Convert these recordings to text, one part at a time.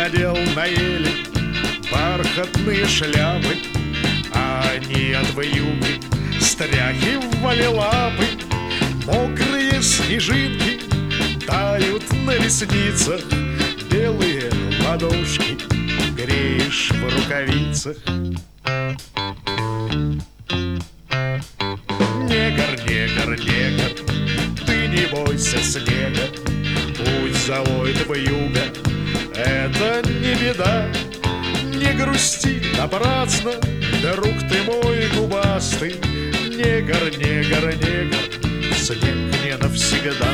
надел на ели бархатные шляпы, а они от вьюги стряхивали лапы. Мокрые снежинки тают на ресницах, белые ладошки греешь в рукавицах. Негр, негр, негр, ты не бойся снега, пусть завоет вьюга, это не беда. Не грусти напрасно, друг ты мой губастый. Негр, негр, негр, снег не навсегда.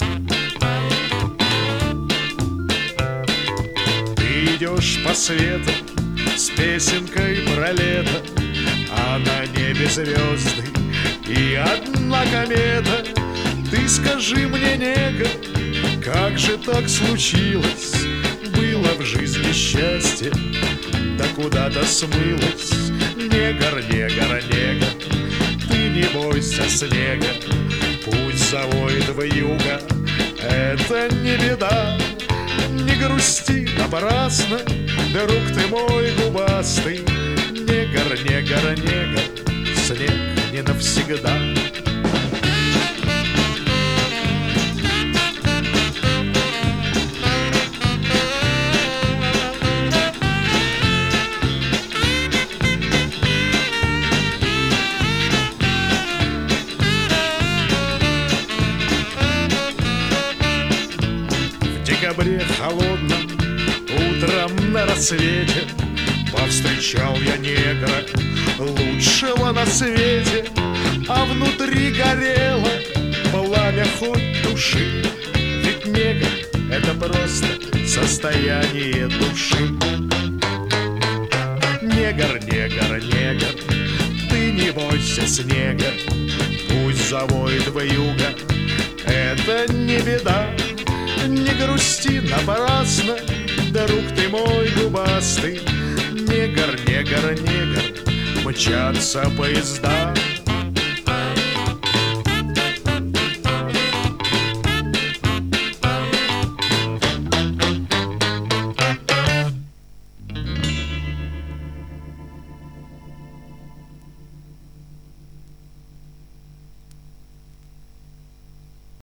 Ты идешь по свету с песенкой про лето, а на небе звезды и одна комета. Ты скажи мне, негр, как же так случилось? Было в жизни счастье, да куда-то смылось. Негр, негр, негр, ты не бойся снега, пусть завоет вьюга, это не беда. Не грусти напрасно, друг ты мой губастый. Негр, негр, негр, снег не навсегда. В декабре холодном, утром на рассвете повстречал я негра, лучшего на свете. А внутри горело пламя хоть души, ведь негр — это просто состояние души. Негр, негр, негр, ты не бойся снега, пусть завоет вьюга, это не беда. Не грусти напрасно, друг ты мой губастый. Негр, негр, негр, мчатся поезда.